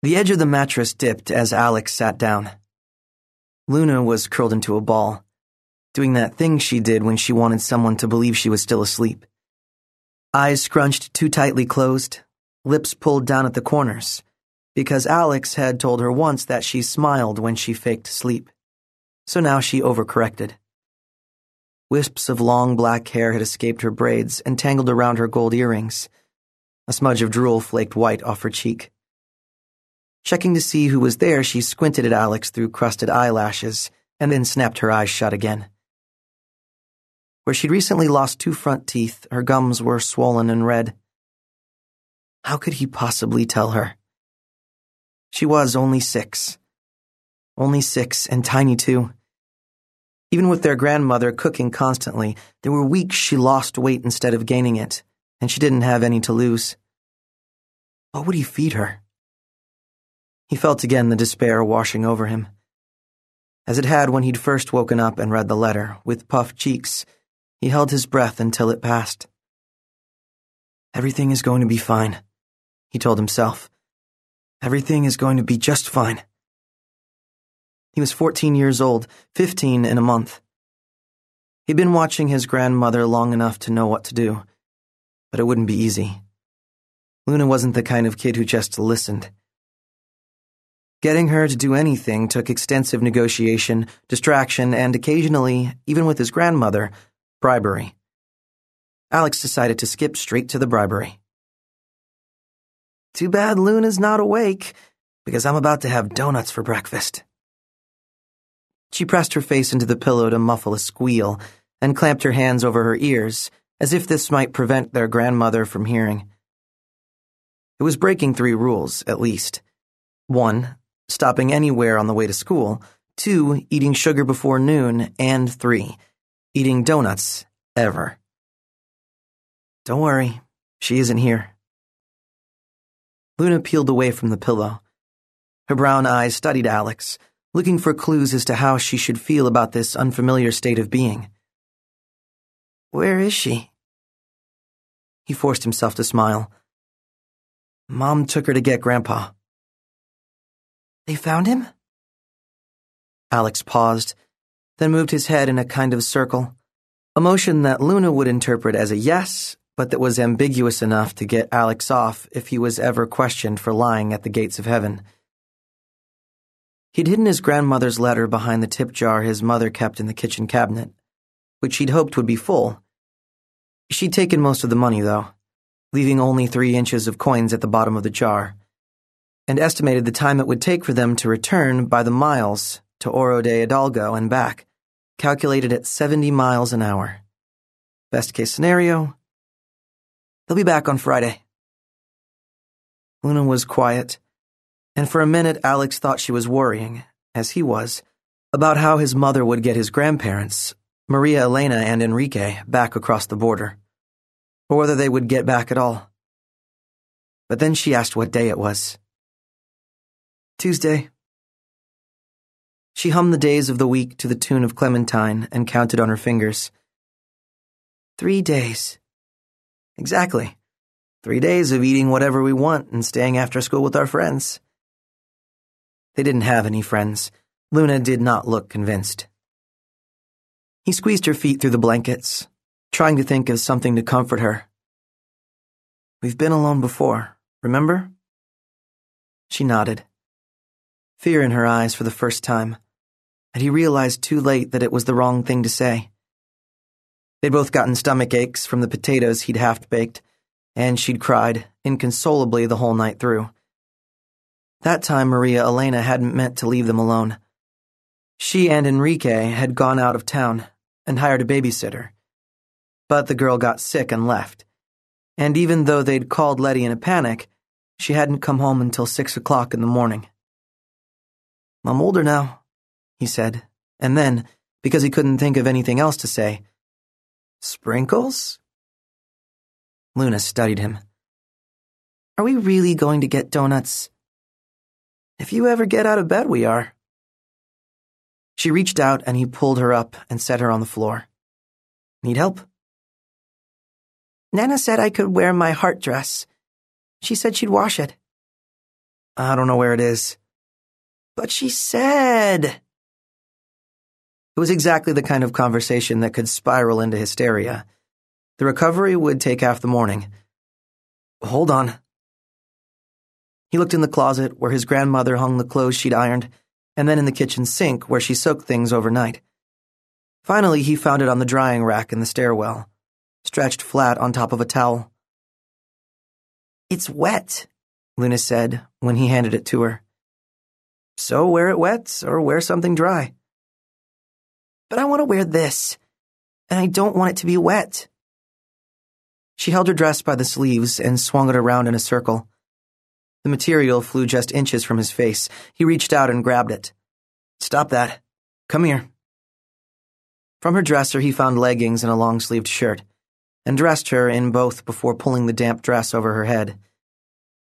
The edge of the mattress dipped as Alex sat down. Luna was curled into a ball, doing that thing she did when she wanted someone to believe she was still asleep. Eyes scrunched too tightly closed, lips pulled down at the corners, because Alex had told her once that she smiled when she faked sleep. So now she overcorrected. Wisps of long black hair had escaped her braids and tangled around her gold earrings. A smudge of drool flaked white off her cheek. Checking to see who was there, she squinted at Alex through crusted eyelashes and then snapped her eyes shut again. Where she'd recently lost 2 front teeth, her gums were swollen and red. How could he possibly tell her? She was only 6. Only 6 and tiny too. Even with their grandmother cooking constantly, there were weeks she lost weight instead of gaining it, and she didn't have any to lose. What would he feed her? He felt again the despair washing over him. As it had when he'd first woken up and read the letter, with puffed cheeks, he held his breath until it passed. Everything is going to be fine, he told himself. Everything is going to be just fine. He was 14 years old, 15 in a month. He'd been watching his grandmother long enough to know what to do, but it wouldn't be easy. Luna wasn't the kind of kid who just listened. Getting her to do anything took extensive negotiation, distraction, and occasionally, even with his grandmother, bribery. Alex decided to skip straight to the bribery. Too bad Luna's not awake, because I'm about to have donuts for breakfast. She pressed her face into the pillow to muffle a squeal and clamped her hands over her ears, as if this might prevent their grandmother from hearing. It was breaking 3 rules, at least. 1, stopping anywhere on the way to school. 2, eating sugar before noon. And 3, eating donuts ever. Don't worry, she isn't here. Luna peeled away from the pillow. Her brown eyes studied Alex, looking for clues as to how she should feel about this unfamiliar state of being. Where is she? He forced himself to smile. Mom took her to get Grandpa. They found him? Alex paused, then moved his head in a kind of circle, a motion that Luna would interpret as a yes, but that was ambiguous enough to get Alex off if he was ever questioned for lying at the gates of heaven. He'd hidden his grandmother's letter behind the tip jar his mother kept in the kitchen cabinet, which she'd hoped would be full. She'd taken most of the money, though, leaving only 3 inches of coins at the bottom of the jar, and estimated the time it would take for them to return by the miles to Oro de Hidalgo and back, calculated at 70 miles an hour. Best case scenario, they'll be back on Friday. Luna was quiet, and for a minute Alex thought she was worrying, as he was, about how his mother would get his grandparents, Maria Elena and Enrique, back across the border, or whether they would get back at all. But then she asked what day it was. Tuesday. She hummed the days of the week to the tune of Clementine and counted on her fingers. 3 days. Exactly. 3 days of eating whatever we want and staying after school with our friends. They didn't have any friends. Luna did not look convinced. He squeezed her feet through the blankets, trying to think of something to comfort her. We've been alone before, remember? She nodded, fear in her eyes for the first time, and he realized too late that it was the wrong thing to say. They'd both gotten stomach aches from the potatoes he'd half-baked, and she'd cried inconsolably the whole night through. That time Maria Elena hadn't meant to leave them alone. She and Enrique had gone out of town and hired a babysitter. But the girl got sick and left, and even though they'd called Letty in a panic, she hadn't come home until 6 o'clock in the morning. I'm older now, he said, and then, because he couldn't think of anything else to say, Sprinkles? Luna studied him. Are we really going to get donuts? If you ever get out of bed, we are. She reached out and he pulled her up and set her on the floor. Need help? Nana said I could wear my heart dress. She said she'd wash it. I don't know where it is. But she said. It was exactly the kind of conversation that could spiral into hysteria. The recovery would take half the morning. Hold on. He looked in the closet where his grandmother hung the clothes she'd ironed, and then in the kitchen sink where she soaked things overnight. Finally, he found it on the drying rack in the stairwell, stretched flat on top of a towel. It's wet, Luna said when he handed it to her. So wear it wet or wear something dry. But I want to wear this, and I don't want it to be wet. She held her dress by the sleeves and swung it around in a circle. The material flew just inches from his face. He reached out and grabbed it. Stop that. Come here. From her dresser, he found leggings and a long-sleeved shirt, and dressed her in both before pulling the damp dress over her head.